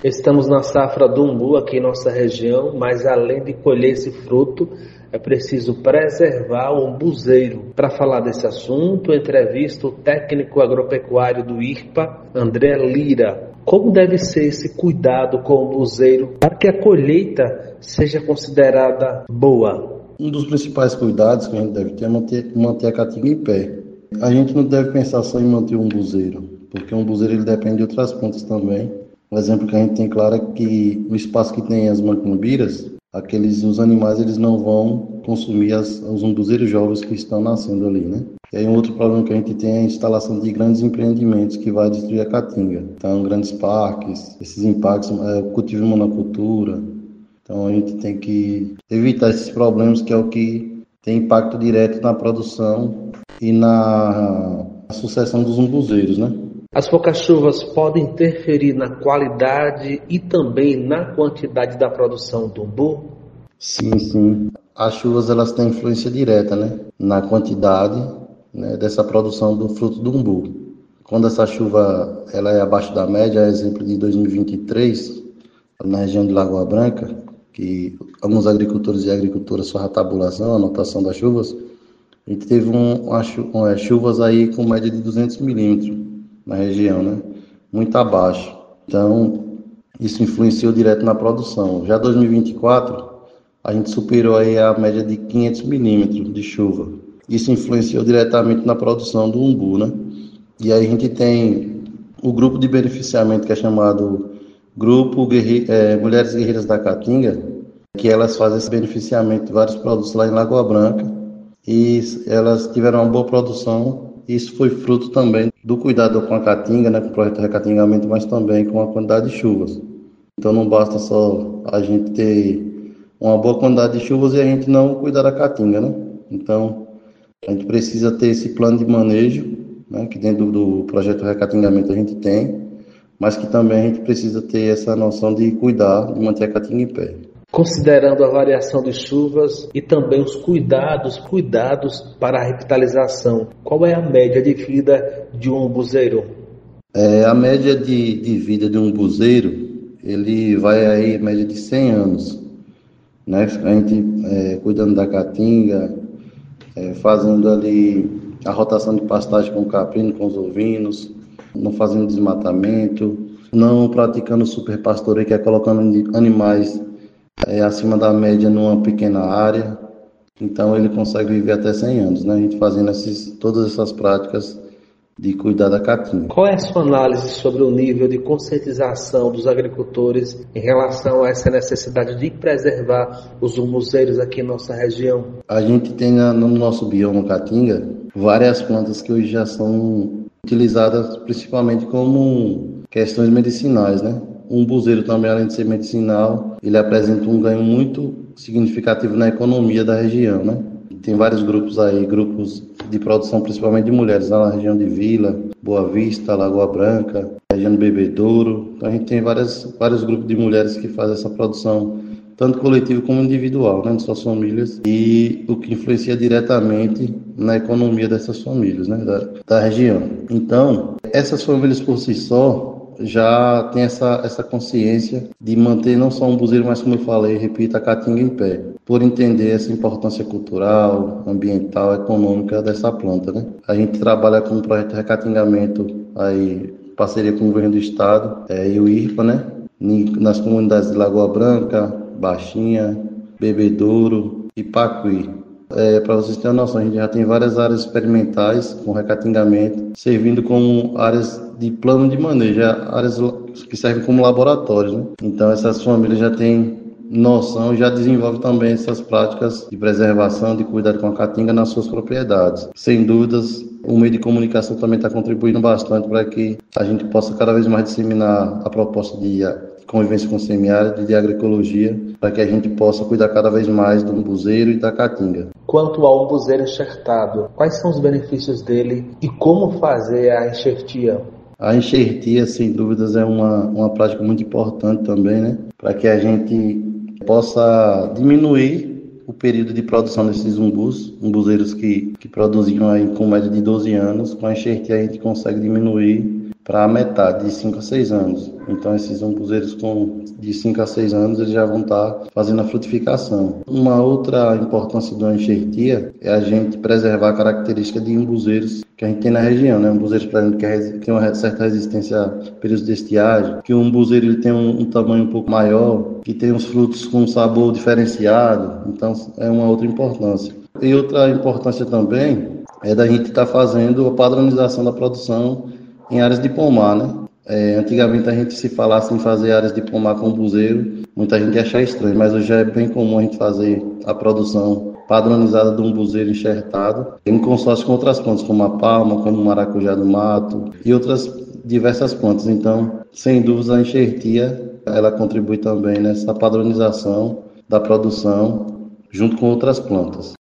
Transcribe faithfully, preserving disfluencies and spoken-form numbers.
Estamos na safra do umbu aqui em nossa região, mas além de colher esse fruto, é preciso preservar o umbuzeiro. Para falar desse assunto, eu entrevisto o técnico agropecuário do I R P A, André Lira. Como deve ser esse cuidado com o umbuzeiro para que a colheita seja considerada boa? Um dos principais cuidados que a gente deve ter é manter, manter a caatinga em pé. A gente não deve pensar só em manter o umbuzeiro, porque o umbuzeiro ele depende de outras plantas também. Um exemplo que a gente tem claro é que o espaço que tem as macumbiras, aqueles os animais eles não vão consumir as, os umbuzeiros jovens que estão nascendo ali, né? E aí um outro problema que a gente tem é a instalação de grandes empreendimentos que vai destruir a caatinga. Então, grandes parques, esses impactos, é, o cultivo de monocultura. Então, a gente tem que evitar esses problemas, que é o que tem impacto direto na produção e na, na sucessão dos umbuzeiros, né? As poucas chuvas podem interferir na qualidade e também na quantidade da produção do umbu? Sim, sim. As chuvas elas têm influência direta, né, na quantidade, né, dessa produção do fruto do umbu. Quando essa chuva ela é abaixo da média, exemplo de dois mil e vinte e três, na região de Lagoa Branca, que alguns agricultores e agricultoras fazem a tabulação, a anotação das chuvas, a gente teve um, uma, uma, chuvas aí com média de duzentos milímetros na região, né? Muito abaixo. Então, isso influenciou direto na produção. Já dois mil e vinte e quatro, a gente superou aí a média de quinhentos milímetros de chuva. Isso influenciou diretamente na produção do umbu, né? E aí a gente tem o grupo de beneficiamento que é chamado Grupo Guerre... é, Mulheres Guerreiras da Caatinga, que elas fazem esse beneficiamento de vários produtos lá em Lagoa Branca, e elas tiveram uma boa produção. Isso foi fruto também do cuidado com a caatinga, né, com o projeto de recatingamento, mas também com a quantidade de chuvas. Então não basta só a gente ter uma boa quantidade de chuvas e a gente não cuidar da caatinga, né? Então a gente precisa ter esse plano de manejo, né, que dentro do projeto de recatingamento a gente tem, mas que também a gente precisa ter essa noção de cuidar, de manter a caatinga em pé. Considerando a variação de chuvas e também os cuidados, cuidados para a revitalização, qual é a média de vida de um umbuzeiro? É, a média de, de vida de um umbuzeiro, ele vai aí média de cem anos, né? A gente é, cuidando da caatinga, é, fazendo ali a rotação de pastagem com o caprino, com os ovinos, não fazendo desmatamento, não praticando superpastoreio, que é colocando animais É, acima da média numa pequena área, então ele consegue viver até cem anos, né? A gente fazendo esses, todas essas práticas de cuidar da caatinga. Qual é a sua análise sobre o nível de conscientização dos agricultores em relação a essa necessidade de preservar os umbuzeiros aqui em nossa região? A gente tem no nosso bioma caatinga várias plantas que hoje já são utilizadas principalmente como questões medicinais, né? O umbuzeiro também, além de ser medicinal, ele apresenta um ganho muito significativo na economia da região, né? Tem vários grupos aí, grupos de produção principalmente de mulheres, lá na região de Vila, Boa Vista, Lagoa Branca, região do Bebedouro. Então a gente tem várias, vários grupos de mulheres que fazem essa produção, tanto coletiva como individual, né, de suas famílias, e o que influencia diretamente na economia dessas famílias, né, da, da região. Então, essas famílias por si só já tem essa, essa consciência de manter não só um umbuzeiro, mas como eu falei, repito, a caatinga em pé, por entender essa importância cultural, ambiental, econômica dessa planta, né? A gente trabalha com um projeto de recatingamento aí, parceria com o governo do estado é, e o I R P A, né? Nas comunidades de Lagoa Branca, Baixinha, Bebedouro e Pacuí. É, para vocês terem uma noção, a gente já tem várias áreas experimentais com recatingamento, servindo como áreas de plano de manejo, áreas que servem como laboratórios, né? Então essas famílias já têm noção e já desenvolvem também essas práticas de preservação, de cuidado com a caatinga nas suas propriedades. Sem dúvidas, o meio de comunicação também está contribuindo bastante para que a gente possa cada vez mais disseminar a proposta de convivência com o semiárido, de agroecologia, para que a gente possa cuidar cada vez mais do umbuzeiro e da caatinga. Quanto ao umbuzeiro enxertado, quais são os benefícios dele e como fazer a enxertia? A enxertia, sem dúvidas, é uma, uma prática muito importante também, né? Para que a gente possa diminuir o período de produção desses umbus, umbuzeiros que, que produziam aí com média de doze anos. Com a enxertia a gente consegue diminuir para metade, de cinco a seis anos. Então, esses umbuzeiros com de cinco a seis anos, eles já vão estar fazendo a frutificação. Uma outra importância da enxertia é a gente preservar a característica de umbuzeiros que a gente tem na região, né? Umbuzeiros, por exemplo, que tem uma certa resistência a períodos de estiagem, que o umbuzeiro ele tem um, um tamanho um pouco maior, que tem os frutos com um sabor diferenciado. Então, é uma outra importância. E outra importância também é da gente estar fazendo a padronização da produção em áreas de pomar, né? É, antigamente a gente se falasse em fazer áreas de pomar com umbuzeiro, muita gente ia achar estranho, mas hoje é bem comum a gente fazer a produção padronizada do umbuzeiro enxertado em consórcio com outras plantas, como a palma, como o maracujá do mato e outras diversas plantas. Então, sem dúvida, a enxertia ela contribui também nessa padronização da produção junto com outras plantas.